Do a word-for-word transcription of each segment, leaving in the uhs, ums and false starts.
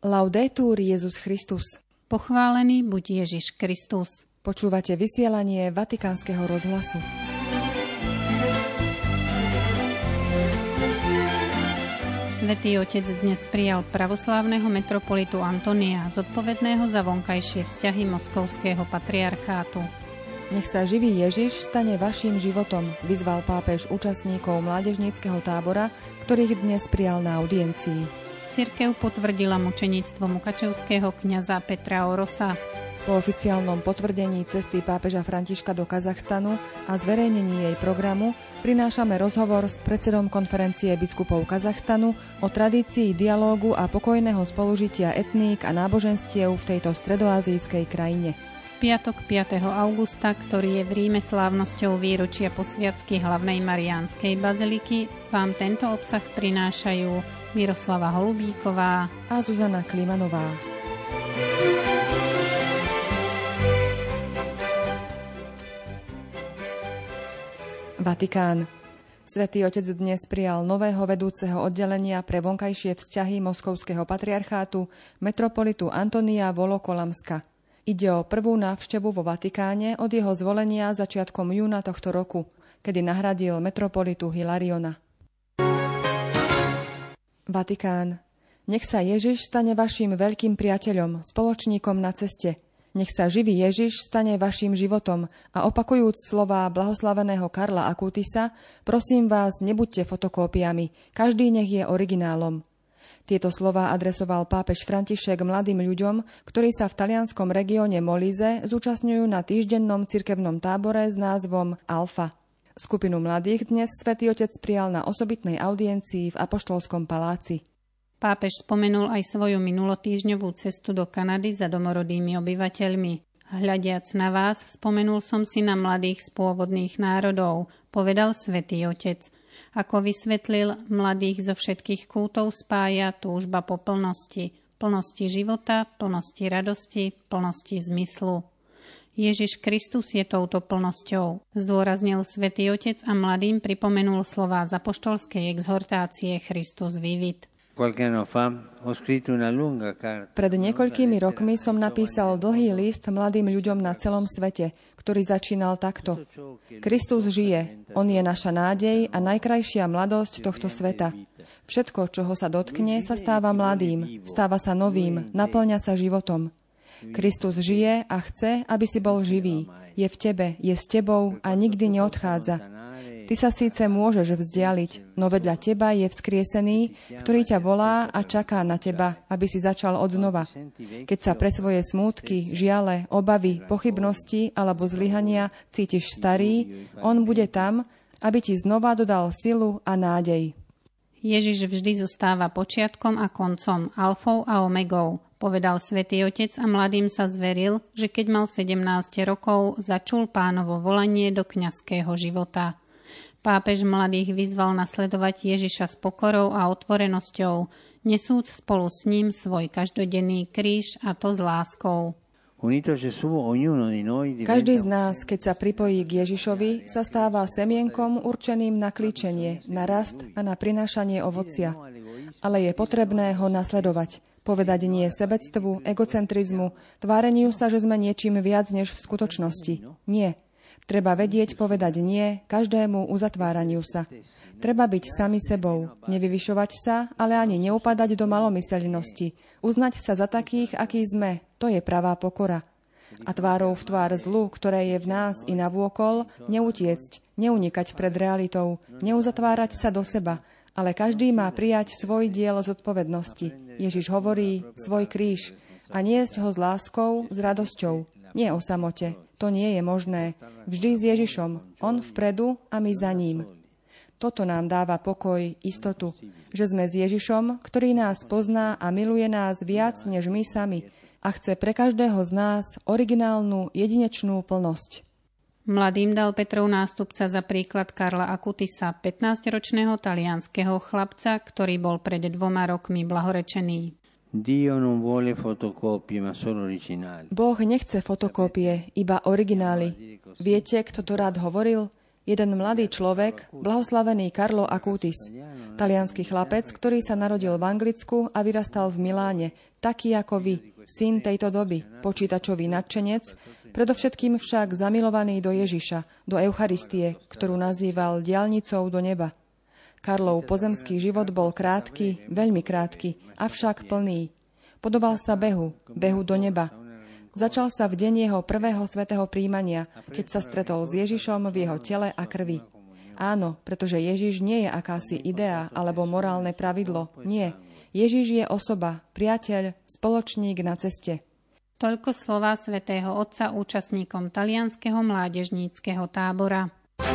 Laudetur Jesus Christus. Pochválený buď Ježiš Kristus. Počúvate vysielanie Vatikánskeho rozhlasu. Svätý Otec dnes prijal pravoslávneho metropolitu Antonia, zodpovedného za vonkajšie vzťahy Moskovského patriarchátu. Nech sa živý Ježiš stane vaším životom, vyzval pápež účastníkov mládežníckeho tábora, ktorých dnes prijal na audiencii. Cirkev potvrdila mučeníctvo mukačevského kňaza Petra Orosa. Po oficiálnom potvrdení cesty pápeža Františka do Kazachstanu a zverejnení jej programu prinášame rozhovor s predsedom konferencie biskupov Kazachstanu o tradícii dialógu a pokojného spolužitia etník a náboženstiev v tejto stredoazijskej krajine. Piatok piateho augusta, ktorý je v Ríme slávnosťou výročia posviacky hlavnej Mariánskej baziliky, vám tento obsah prinášajú Miroslava Holubíková a Zuzana Klimanová. Vatikán. Svätý Otec dnes prijal nového vedúceho oddelenia pre vonkajšie vzťahy Moskovského patriarchátu, metropolitu Antonia Volokolamska. Ide o prvú návštevu vo Vatikáne od jeho zvolenia začiatkom júna tohto roku, kedy nahradil metropolitu Hilariona. Vatikán. Nech sa Ježiš stane vašim veľkým priateľom, spoločníkom na ceste. Nech sa živý Ježiš stane vašim životom a opakujúc slová blahoslaveného Karla Akutisa, prosím vás, nebuďte fotokópiami, každý nech je originálom. Tieto slová adresoval pápež František mladým ľuďom, ktorí sa v talianskom regióne Molise zúčastňujú na týždennom cirkevnom tábore s názvom Alfa. Skupinu mladých dnes Svätý Otec prijal na osobitnej audiencii v Apoštolskom paláci. Pápež spomenul aj svoju minulotýždňovú cestu do Kanady za domorodými obyvateľmi. Hľadiac na vás, spomenul som si na mladých z pôvodných národov, povedal Svätý Otec. Ako vysvetlil, mladých zo všetkých kútov spája túžba po plnosti, plnosti života, plnosti radosti, plnosti zmyslu. Ježiš Kristus je touto plnosťou, zdôraznil Svätý Otec a mladým pripomenul slová z apoštolskej exhortácie Christus vivit. Pred niekoľkými rokmi som napísal dlhý list mladým ľuďom na celom svete, ktorý začínal takto. Kristus žije, on je naša nádej a najkrajšia mladosť tohto sveta. Všetko, čoho sa dotkne, sa stáva mladým, stáva sa novým, naplňa sa životom. Kristus žije a chce, aby si bol živý. Je v tebe, je s tebou a nikdy neodchádza. Ty sa síce môžeš vzdialiť, no vedľa teba je vzkriesený, ktorý ťa volá a čaká na teba, aby si začal odznova. Keď sa pre svoje smútky, žiale, obavy, pochybnosti alebo zlyhania cítiš starý, on bude tam, aby ti znova dodal silu a nádej. Ježiš vždy zostáva počiatkom a koncom, alfou a omegou, povedal Svätý Otec a mladým sa zveril, že keď mal sedemnásť rokov, začul Pánovo volanie do kňazského života. Pápež mladých vyzval nasledovať Ježiša s pokorou a otvorenosťou, nesúc spolu s ním svoj každodenný kríž a to s láskou. Každý z nás, keď sa pripojí k Ježišovi, sa stáva semienkom určeným na klíčenie, na rast a na prinášanie ovocia. Ale je potrebné ho nasledovať, povedať nie sebectvu, egocentrizmu, tváreniu sa, že sme niečím viac než v skutočnosti. Nie. Treba vedieť povedať nie každému uzatváraniu sa. Treba byť sami sebou, nevyvyšovať sa, ale ani neupadať do malomyseľnosti. Uznať sa za takých, akí sme, to je pravá pokora. A tvárou v tvár zlu, ktoré je v nás i navôkol, neutiecť, neunikať pred realitou, neuzatvárať sa do seba, ale každý má prijať svoj diel zodpovednosti. Ježiš hovorí svoj kríž a niesť ho s láskou, s radosťou. Nie o samote, to nie je možné. Vždy s Ježišom, on vpredu a my za ním. Toto nám dáva pokoj, istotu, že sme s Ježišom, ktorý nás pozná a miluje nás viac než my sami a chce pre každého z nás originálnu, jedinečnú plnosť. Mladým dal Petrov nástupca za príklad Karla Akutisa, pätnásťročného talianskeho chlapca, ktorý bol pred dvoma rokmi blahorečený. Boh nechce fotokópie, iba originály. Viete, kto to rád hovoril? Jeden mladý človek, blahoslavený Carlo Acutis, taliansky chlapec, ktorý sa narodil v Anglicku a vyrastal v Miláne, taký ako vy, syn tejto doby, počítačový nadšenec, predovšetkým však zamilovaný do Ježiša, do Eucharistie, ktorú nazýval diaľnicou do neba. Karlov pozemský život bol krátky, veľmi krátky, avšak plný. Podobal sa behu, behu do neba. Začal sa v deň jeho prvého svätého prijímania, keď sa stretol s Ježišom v jeho tele a krvi. Áno, pretože Ježiš nie je akási idea alebo morálne pravidlo. Nie. Ježiš je osoba, priateľ, spoločník na ceste. Toľko slová svätého Otca účastníkom talianskeho mládežníckeho tábora.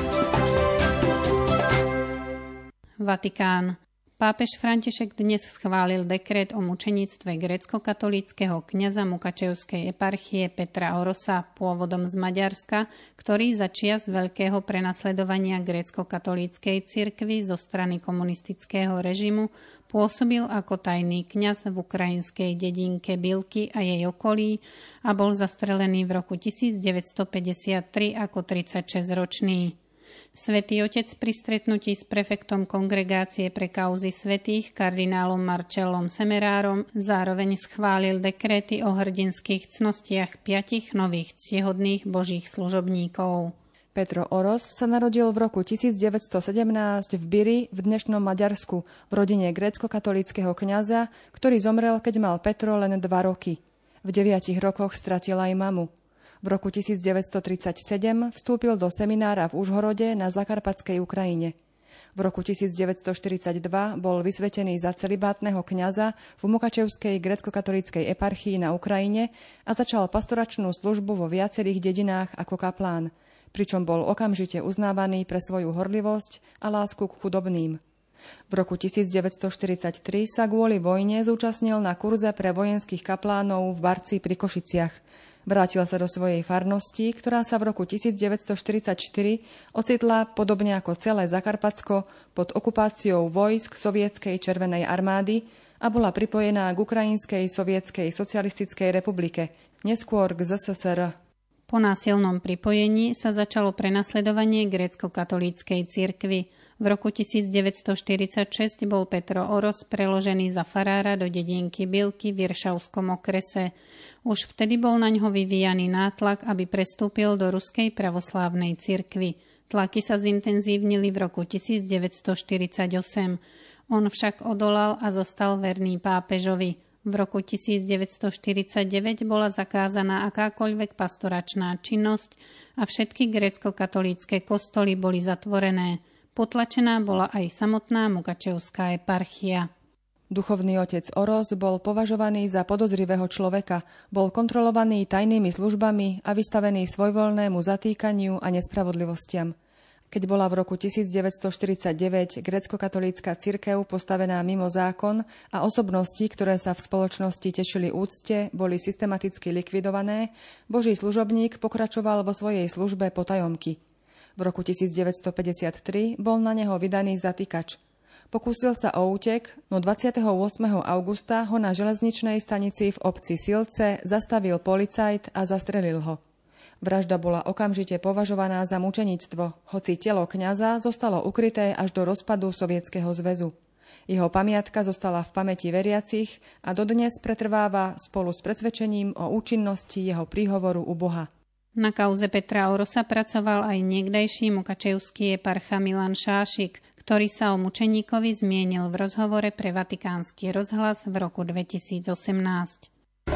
Vatikán. Pápež František dnes schválil dekret o mučeníctve grécko-katolíckeho kňaza Mukačevskej eparchie Petra Orosa, pôvodom z Maďarska, ktorý za čias veľkého prenasledovania grécko-katolíckej cirkvi zo strany komunistického režimu pôsobil ako tajný kňaz v ukrajinskej dedinke Bilky a jej okolí a bol zastrelený v roku devätnásťstopäťdesiattri ako tridsaťšesťročný. Svätý Otec pri stretnutí s prefektom kongregácie pre kauzy svätých kardinálom Marcellom Semerárom zároveň schválil dekréty o hrdinských cnostiach piatich nových ctihodných božích služobníkov. Petro Oros sa narodil v roku devätnásťstosedemnásť v Biri v dnešnom Maďarsku v rodine grécko-katolíckeho kňaza, ktorý zomrel, keď mal Petro len dva roky. V deviatich rokoch stratil aj mamu. V roku devätnásťstotridsaťsedem vstúpil do seminára v Užhorode na Zakarpatskej Ukrajine. V roku devätnásťstoštyridsaťdva bol vysvetený za celibátneho kňaza v Mukačevskej grécko-katolíckej eparchii na Ukrajine a začal pastoračnú službu vo viacerých dedinách ako kaplán, pričom bol okamžite uznávaný pre svoju horlivosť a lásku k chudobným. V roku devätnásťstoštyridsaťtri sa kvôli vojne zúčastnil na kurze pre vojenských kaplánov v Barci pri Košiciach. Vrátil sa do svojej farnosti, ktorá sa v roku devätnásťstoštyridsaťštyri ocitla, podobne ako celé Zakarpatsko, pod okupáciou vojsk Sovietskej červenej armády a bola pripojená k Ukrajinskej sovietskej socialistickej republike, neskôr k zet es es er. Po násilnom pripojení sa začalo prenasledovanie grécko-katolíckej cirkvi. V roku devätnásťstoštyridsaťšesť bol Petro Oros preložený za farára do dedinky Bilky v Iršavskom okrese. Už vtedy bol naňho vyvíjaný nátlak, aby prestúpil do ruskej pravoslávnej cirkvi. Tlaky sa zintenzívnili v roku devätnásťstoštyridsaťosem. On však odolal a zostal verný pápežovi. V roku devätnásťstoštyridsaťdeväť bola zakázaná akákoľvek pastoračná činnosť a všetky grécko-katolícke kostoly boli zatvorené. Potlačená bola aj samotná Mukačevská eparchia. Duchovný otec Oros bol považovaný za podozrivého človeka, bol kontrolovaný tajnými službami a vystavený svojvoľnému zatýkaniu a nespravodlivostiam. Keď bola v roku devätnásťstoštyridsaťdeväť grécko-katolícka cirkev postavená mimo zákon a osobnosti, ktoré sa v spoločnosti tešili úcte, boli systematicky likvidované, Boží služobník pokračoval vo svojej službe potajomky. V roku devätnásťstopäťdesiattri bol na neho vydaný zatýkač. Pokúsil sa o útek, no dvadsiateho ôsmeho augusta ho na železničnej stanici v obci Silce zastavil policajt a zastrelil ho. Vražda bola okamžite považovaná za mučeníctvo, hoci telo kňaza zostalo ukryté až do rozpadu Sovietskeho zväzu. Jeho pamiatka zostala v pamäti veriacich a dodnes pretrváva spolu s presvedčením o účinnosti jeho príhovoru u Boha. Na kauze Petra Orosa pracoval aj niekdajší mukačevský eparcha Milan Šášik, ktorý sa o mučeníkovi zmienil v rozhovore pre Vatikánsky rozhlas v roku dvetisícosemnásť.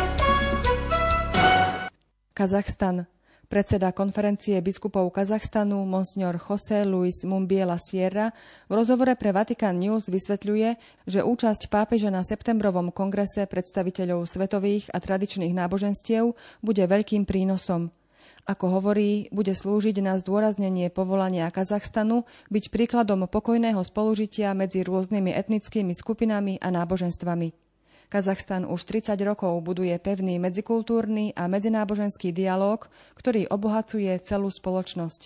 Kazachstan. Predseda konferencie biskupov Kazachstanu Monsignor José Luis Mumbiela Sierra v rozhovore pre Vatican News vysvetľuje, že účasť pápeža na septembrovom kongrese predstaviteľov svetových a tradičných náboženstiev bude veľkým prínosom. Ako hovorí, bude slúžiť na zdôraznenie povolania Kazachstanu byť príkladom pokojného spolužitia medzi rôznymi etnickými skupinami a náboženstvami. Kazachstan už tridsať rokov buduje pevný medzikultúrny a medzináboženský dialóg, ktorý obohacuje celú spoločnosť.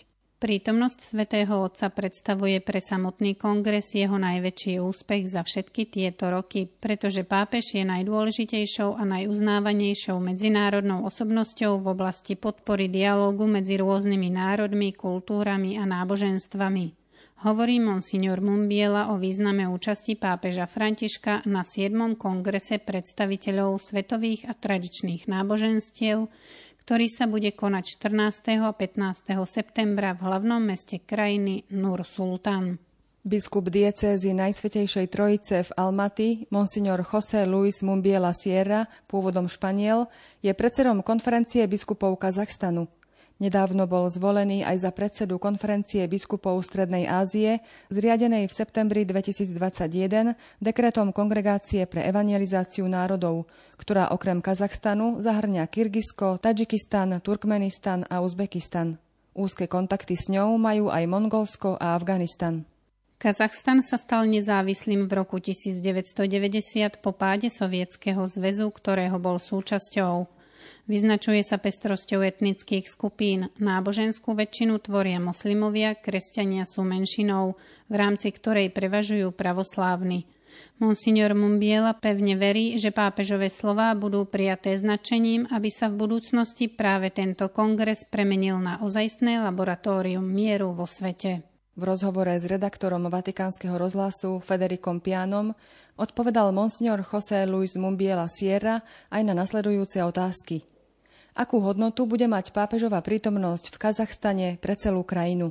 Prítomnosť svätého Otca predstavuje pre samotný kongres jeho najväčší úspech za všetky tieto roky, pretože pápež je najdôležitejšou a najuznávanejšou medzinárodnou osobnosťou v oblasti podpory dialógu medzi rôznymi národmi, kultúrami a náboženstvami. Hovorí monsignor Mumbiela o význame účasti pápeža Františka na siedmom kongrese predstaviteľov svetových a tradičných náboženstiev, ktorý sa bude konať štrnásteho a pätnásteho septembra v hlavnom meste krajiny Nur Sultan. Biskup diecézy Najsvätejšej Trojice v Almaty, monsignor José Luis Mumbiela Sierra, pôvodom Španiel, je predsedom konferencie biskupov Kazachstanu. Nedávno bol zvolený aj za predsedu konferencie biskupov Strednej Ázie, zriadenej v septembri dvetisícdvadsaťjeden dekretom Kongregácie pre evangelizáciu národov, ktorá okrem Kazachstanu zahŕňa Kyrgyzsko, Tadžikistan, Turkmenistan a Uzbekistan. Úzke kontakty s ňou majú aj Mongolsko a Afganistan. Kazachstan sa stal nezávislým v roku devätnásťstodeväťdesiat po páde Sovietskeho zväzu, ktorého bol súčasťou. Vyznačuje sa pestrosťou etnických skupín. Náboženskú väčšinu tvoria moslimovia, kresťania sú menšinou, v rámci ktorej prevažujú pravoslávni. Monsignor Mumbiela pevne verí, že pápežové slová budú prijaté značením, aby sa v budúcnosti práve tento kongres premenil na ozajstné laboratórium mieru vo svete. V rozhovore s redaktorom Vatikánskeho rozhlasu Federikom Pianom odpovedal monsignor José Luis Mumbiela Sierra aj na nasledujúce otázky. Akú hodnotu bude mať pápežová prítomnosť v Kazachstane pre celú krajinu?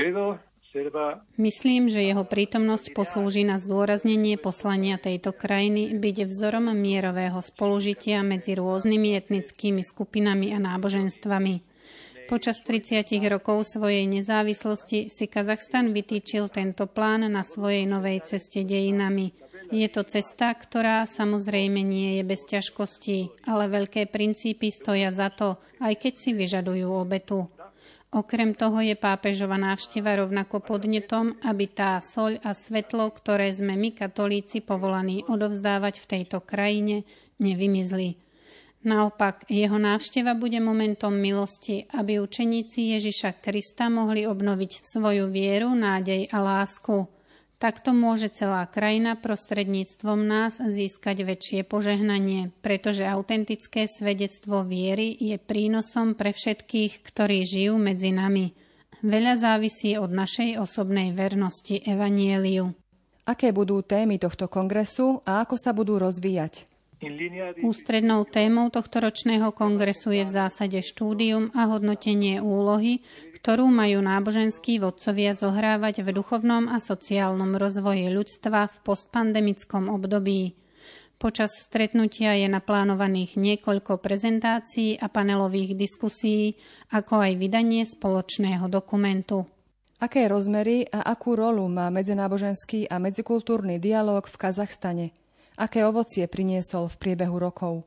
Myslím, že jeho prítomnosť poslúži na zdôraznenie poslania tejto krajiny byť vzorom mierového spolužitia medzi rôznymi etnickými skupinami a náboženstvami. Počas tridsiatich rokov svojej nezávislosti si Kazachstan vytýčil tento plán na svojej novej ceste dejinami. Je to cesta, ktorá samozrejme nie je bez ťažkostí, ale veľké princípy stoja za to, aj keď si vyžadujú obetu. Okrem toho je pápežova návšteva rovnako podnetom, aby tá soľ a svetlo, ktoré sme my katolíci povolaní odovzdávať v tejto krajine, nevymizli. Naopak, jeho návšteva bude momentom milosti, aby učeníci Ježiša Krista mohli obnoviť svoju vieru, nádej a lásku. Takto môže celá krajina prostredníctvom nás získať väčšie požehnanie, pretože autentické svedectvo viery je prínosom pre všetkých, ktorí žijú medzi nami. Veľa závisí od našej osobnej vernosti Evanieliu. Aké budú témy tohto kongresu a ako sa budú rozvíjať? Ústrednou témou tohto ročného kongresu je v zásade štúdium a hodnotenie úlohy, ktorú majú náboženskí vodcovia zohrávať v duchovnom a sociálnom rozvoji ľudstva v postpandemickom období. Počas stretnutia je naplánovaných niekoľko prezentácií a panelových diskusí, ako aj vydanie spoločného dokumentu. Aké rozmery a akú rolu má medzináboženský a medzikultúrny dialóg v Kazachstane? Aké ovocie priniesol v priebehu rokov?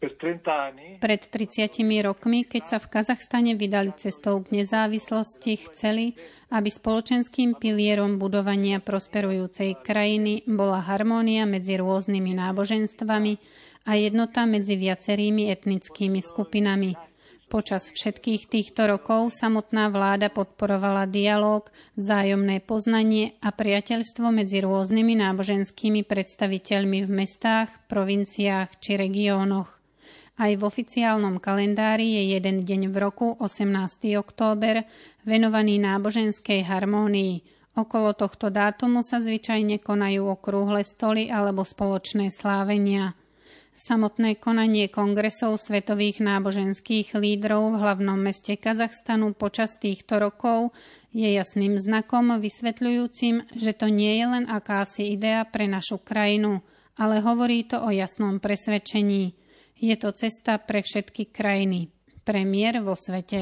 Pred tridsiatimi rokmi, keď sa v Kazachstane vydali cestou k nezávislosti, chceli, aby spoločenským pilierom budovania prosperujúcej krajiny bola harmónia medzi rôznymi náboženstvami a jednota medzi viacerými etnickými skupinami. Počas všetkých týchto rokov samotná vláda podporovala dialóg, vzájomné poznanie a priateľstvo medzi rôznymi náboženskými predstaviteľmi v mestách, provinciách či regiónoch. Aj v oficiálnom kalendári je jeden deň v roku, osemnásteho október, venovaný náboženskej harmónii. Okolo tohto dátumu sa zvyčajne konajú okrúhle stoly alebo spoločné slávenia. Samotné konanie kongresov svetových náboženských lídrov v hlavnom meste Kazachstanu počas týchto rokov je jasným znakom vysvetľujúcim, že to nie je len akási idea pre našu krajinu, ale hovorí to o jasnom presvedčení. Je to cesta pre všetky krajiny, pre mier vo svete.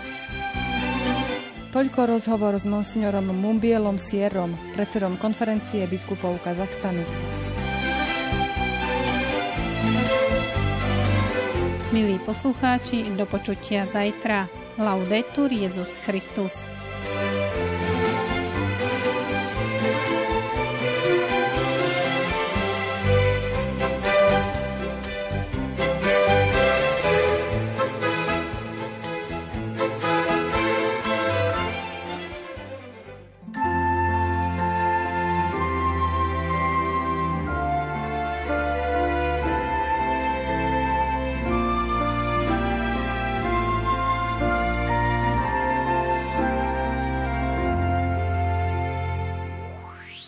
Toľko rozhovor s monsignorom Mumbielom Sierrom, predsedom konferencie biskupov Kazachstanu. Milí poslucháči, do počutia zajtra. Laudetur Jesus Christus.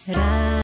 Rádio